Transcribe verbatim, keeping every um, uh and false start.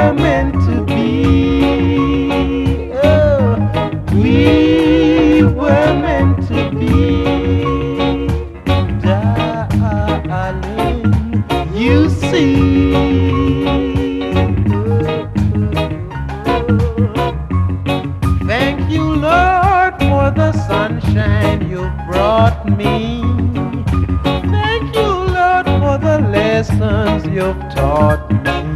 were meant to be. Oh, we were meant to be. Darling, you see. Thank you, Lord, for the sunshine you brought me. Thank you, Lord, for the lessons you've taught me.